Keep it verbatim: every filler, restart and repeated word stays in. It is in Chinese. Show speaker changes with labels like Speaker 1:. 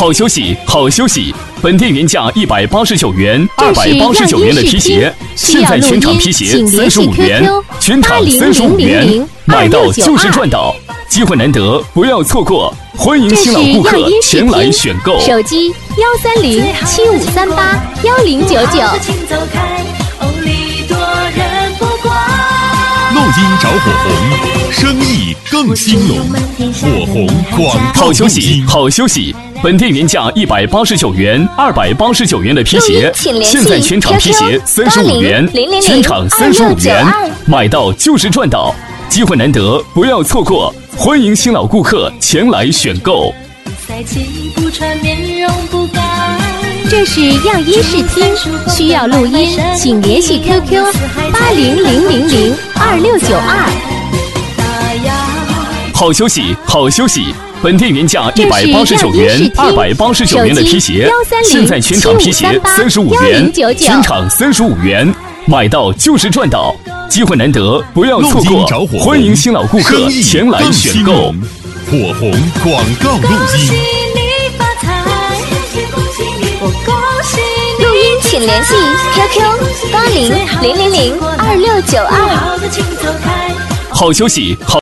Speaker 1: 好休息，好休息。本店原价一百八十九元，二百八十九元的皮鞋，现在全场皮鞋三十五元，全场三十五元，买到就是赚到，机会难得，不要错过。欢迎新老顾客前来选购。
Speaker 2: 手机幺三零七五三八幺零九九。
Speaker 3: 录音找火红，生意更兴隆。火红广告
Speaker 1: 好休息，
Speaker 3: 录音。
Speaker 1: 好休息。本店原价一百八十九元，二百八十九元的皮鞋，现在全场皮鞋三十五元，全场三十五元，买到就是赚到，机会难得，不要错过。欢迎新老顾客前来选购。
Speaker 2: 这是样音视听，需要录音，请联系 Q Q 八零零零零二六九二。
Speaker 1: 好休息，好休息。本店原价一百八十九元，二百八十九元的皮鞋，现在全场皮鞋三十五元，全场三十五元，买到就是赚到，机会难得，不要错过。欢迎新老顾客前来选购。
Speaker 3: 火红广告录音。
Speaker 2: 录音请联系 Q Q 八零零零零二六九二。
Speaker 1: 好休息，好。